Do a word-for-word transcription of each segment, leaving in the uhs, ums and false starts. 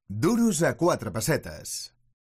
Duros a quatre pessetes.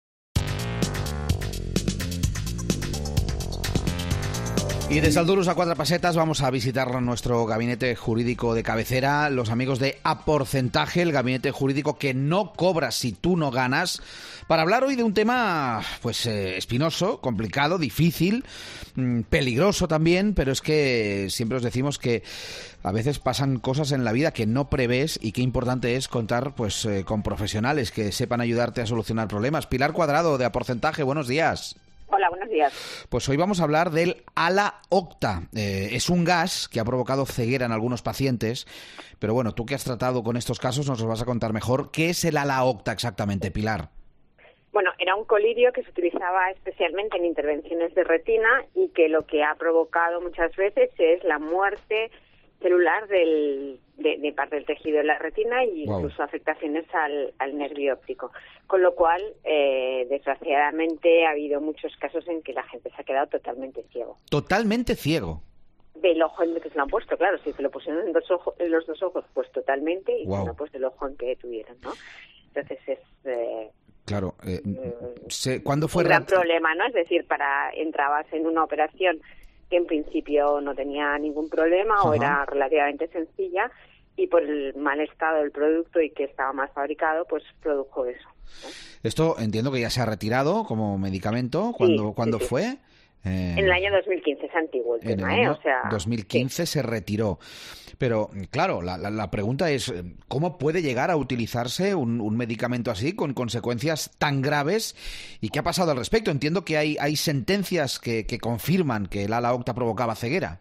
Y desde el Duros a cuatro pesetas vamos a visitar nuestro gabinete jurídico de cabecera, los amigos de A Porcentaje, el gabinete jurídico que no cobra si tú no ganas, para hablar hoy de un tema pues eh, espinoso, complicado, difícil, mmm, peligroso también, pero es que siempre os decimos que a veces pasan cosas en la vida que no prevés y qué importante es contar pues eh, con profesionales que sepan ayudarte a solucionar problemas. Pilar Cuadrado, de A Porcentaje, buenos días. Hola, buenos días. Pues hoy vamos a hablar del Ala-Octa. Eh, es un gas que ha provocado ceguera en algunos pacientes, pero bueno, tú que has tratado con estos casos nos lo vas a contar mejor. ¿Qué es el Ala-Octa exactamente, Pilar? Bueno, era un colirio que se utilizaba especialmente en intervenciones de retina y que lo que ha provocado muchas veces es la muerte celular del, de, de parte del tejido de la retina e incluso wow. afectaciones al, al nervio óptico. Con lo cual, eh, desgraciadamente, ha habido muchos casos en que la gente se ha quedado totalmente ciego. ¿Totalmente ciego? Del ojo en el que se lo han puesto, claro. Si se lo pusieron en, dos ojos, en los dos ojos, pues totalmente, y wow. si no, pues del ojo en que tuvieron, ¿no? Entonces es... Eh, Claro, eh, se, ¿cuándo fue? Un gran problema, ¿no? Es decir, para entrabas en una operación que en principio no tenía ningún problema Ajá. o era relativamente sencilla y por el mal estado del producto y que estaba mal fabricado, pues produjo eso, ¿no? Esto entiendo que ya se ha retirado como medicamento. ¿Cuándo, sí, ¿cuándo sí, sí. fue? Eh, en el año dos mil quince, es antiguo el en tema, el año ¿eh? O sea, dos mil quince sí. se retiró. Pero, claro, la, la, la pregunta es, ¿cómo puede llegar a utilizarse un, un medicamento así con consecuencias tan graves? ¿Y qué ha pasado al respecto? Entiendo que hay, hay sentencias que, que confirman que el Ala-Octa provocaba ceguera.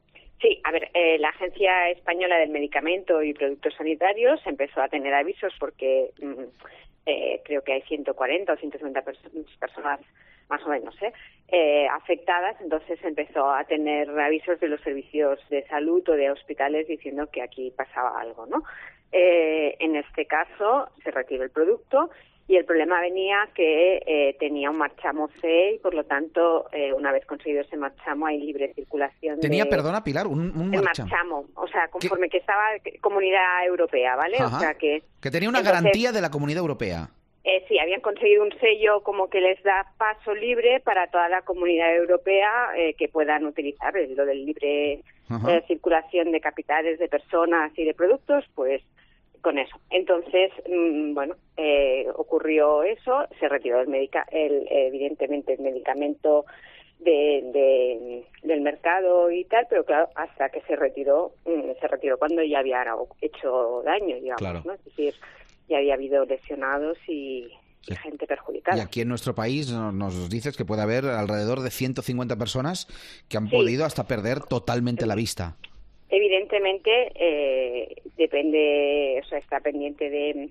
Sí, a ver, eh, la Agencia Española del Medicamento y Productos Sanitarios empezó a tener avisos porque mm, eh, creo que hay ciento cuarenta o ciento cincuenta pers- personas más o menos, ¿eh? Eh, afectadas, entonces empezó a tener avisos de los servicios de salud o de hospitales diciendo que aquí pasaba algo, ¿no? Eh, en este caso se retiró el producto y el problema venía que eh, tenía un marchamo C y por lo tanto eh, una vez conseguido ese marchamo hay libre circulación. Tenía, de, perdona Pilar, un, un el marchamo. marchamo, o sea, conforme ¿Qué? que estaba Comunidad Europea, ¿vale? Ajá. O sea que que tenía una entonces, garantía de la Comunidad Europea. Eh, sí, habían conseguido un sello como que les da paso libre para toda la Comunidad Europea eh, que puedan utilizar eh, lo del libre eh, circulación de capitales, de personas y de productos, pues con eso. Entonces, mmm, bueno, eh, ocurrió eso, se retiró el medica el, evidentemente el medicamento de, de, del mercado y tal, pero claro, hasta que se retiró, mmm, se retiró cuando ya había hecho daño, digamos, claro. ¿no? Es decir, ya había habido lesionados y, y gente perjudicada. Y aquí en nuestro país nos, nos dices que puede haber alrededor de ciento cincuenta personas que han sí. podido hasta perder totalmente la vista. Evidentemente, eh, depende, o sea, está pendiente de,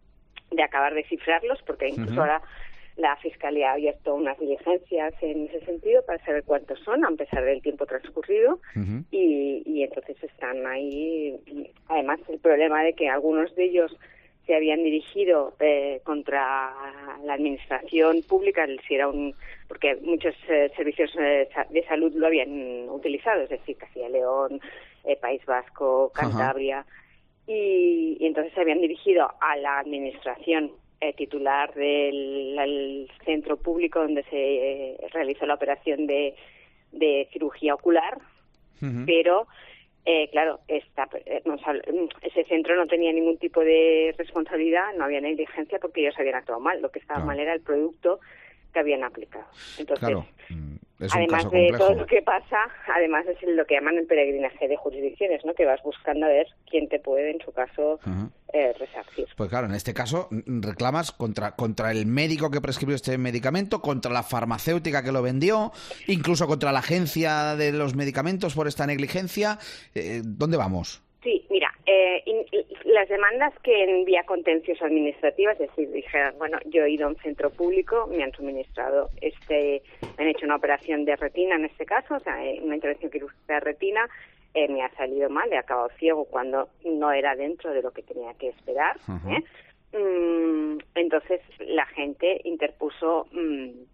de acabar de cifrarlos, porque incluso uh-huh. ahora la Fiscalía ha abierto unas diligencias en ese sentido para saber cuántos son, a pesar del tiempo transcurrido, uh-huh. y, y entonces están ahí. Además, el problema de que algunos de ellos se habían dirigido eh, contra la administración pública, si era un, porque muchos eh, servicios eh, de salud lo habían utilizado, es decir, Castilla y León, eh, País Vasco, Cantabria, y, y entonces se habían dirigido a la administración eh, titular del al centro público donde se eh, realizó la operación de, de cirugía ocular, uh-huh. pero Eh, claro, esta, eh, no, ese centro no tenía ningún tipo de responsabilidad, no había negligencia porque ellos habían actuado mal. Lo que estaba claro. mal era el producto que habían aplicado. Entonces, claro. es un además caso de complejo. todo lo que pasa, además es lo que llaman el peregrinaje de jurisdicciones, ¿no? Que vas buscando a ver quién te puede, en su caso, uh-huh. eh, resarcir. Pues claro, en este caso reclamas contra contra el médico que prescribió este medicamento, contra la farmacéutica que lo vendió, incluso contra la agencia de los medicamentos por esta negligencia. Eh, ¿Dónde vamos? Sí, mira, eh, in, las demandas que en vía contencioso administrativa, es decir, dijeron, bueno, yo he ido a un centro público, me han suministrado, este, me han hecho una operación de retina en este caso, o sea, una intervención quirúrgica de retina, eh, me ha salido mal, he acabado ciego cuando no era dentro de lo que tenía que esperar, uh-huh. ¿eh? Mm, entonces la gente interpuso mm,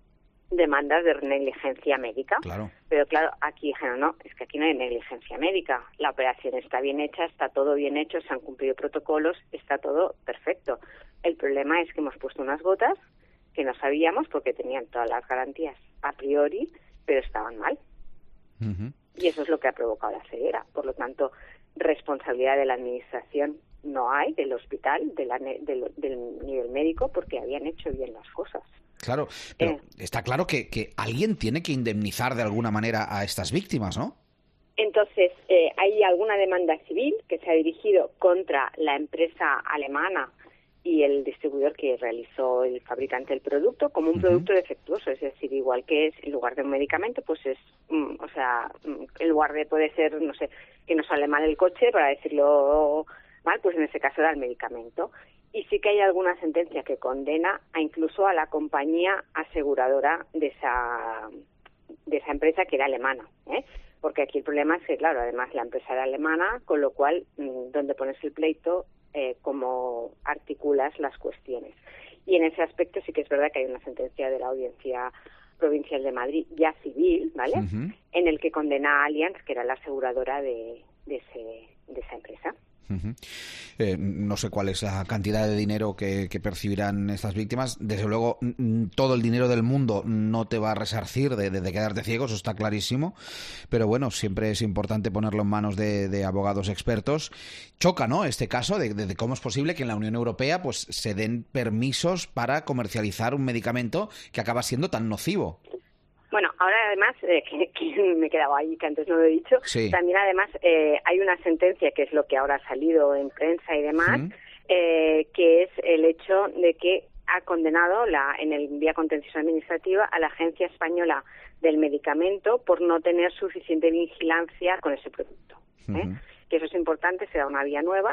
demandas de negligencia médica. Claro. Pero claro, aquí dijeron, no, es que aquí no hay negligencia médica. La operación está bien hecha, está todo bien hecho, se han cumplido protocolos, está todo perfecto. El problema es que hemos puesto unas gotas que no sabíamos porque tenían todas las garantías a priori, pero estaban mal. Uh-huh. Y eso es lo que ha provocado la ceguera. Por lo tanto, responsabilidad de la administración no hay, del hospital, de la, del, del nivel médico, porque habían hecho bien las cosas. Claro, pero eh, está claro que, que alguien tiene que indemnizar de alguna manera a estas víctimas, ¿no? Entonces, eh, hay alguna demanda civil que se ha dirigido contra la empresa alemana y el distribuidor que realizó el fabricante del producto como un uh-huh. producto defectuoso, es decir, igual que es en lugar de un medicamento, pues es, mm, o sea, mm, en lugar de puede ser, no sé, que nos sale mal el coche, para decirlo mal, pues en ese caso era el medicamento. Y sí que hay alguna sentencia que condena a incluso a la compañía aseguradora de esa de esa empresa que era alemana, ¿eh? Porque aquí el problema es que, claro, además la empresa era alemana, con lo cual, mmm, donde pones el pleito, eh, cómo articulas las cuestiones. Y en ese aspecto sí que es verdad que hay una sentencia de la Audiencia Provincial de Madrid, ya civil, ¿vale? Uh-huh. En el que condena a Allianz, que era la aseguradora de, de, ese, de esa empresa. Uh-huh. Eh, no sé cuál es la cantidad de dinero que, que percibirán estas víctimas. Desde luego, n- todo el dinero del mundo no te va a resarcir de, de, de quedarte ciego, eso está clarísimo. Pero bueno, siempre es importante ponerlo en manos de, de abogados expertos. Choca, ¿no?, este caso de, de, de cómo es posible que en la Unión Europea pues se den permisos para comercializar un medicamento que acaba siendo tan nocivo. Bueno, ahora además, eh, que, que me he quedado ahí, que antes no lo he dicho, sí. También además eh, hay una sentencia, que es lo que ahora ha salido en prensa y demás, ¿Mm? eh, que es el hecho de que ha condenado la en el vía contencioso administrativa a la Agencia Española del Medicamento por no tener suficiente vigilancia con ese producto. ¿eh? Uh-huh. Que eso es importante, será una vía nueva.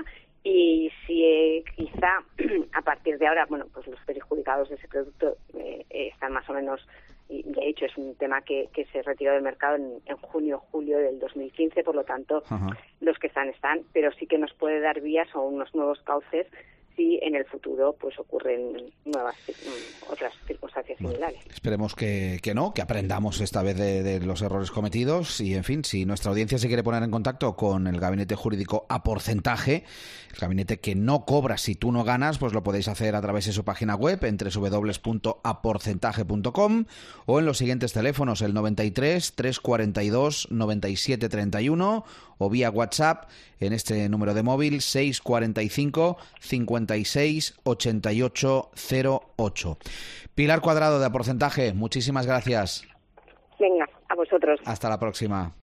Y si eh, quizá a partir de ahora, bueno, pues los perjudicados de ese producto eh, eh, están más o menos, y de hecho es un tema que, que se retiró del mercado en, en junio julio del dos mil quince, por lo tanto, uh-huh. los que están, están, pero sí que nos puede dar vías o unos nuevos cauces si en el futuro pues ocurren nuevas otras circunstancias similares. Bueno, esperemos que, que no, que aprendamos esta vez de, de los errores cometidos y, en fin, si nuestra audiencia se quiere poner en contacto con el gabinete jurídico a porcentaje, el gabinete que no cobra si tú no ganas, pues lo podéis hacer a través de su página web en doble u doble u doble u punto a porcentaje punto com o en los siguientes teléfonos, el noventa y tres, trescientos cuarenta y dos, noventa y siete treinta y uno o vía WhatsApp en este número de móvil seiscientos cuarenta y cinco, cincuenta y seis, ochenta y ocho cero ocho. Pilar Cuadrado de A Porcentaje, muchísimas gracias. Venga, a vosotros. Hasta la próxima.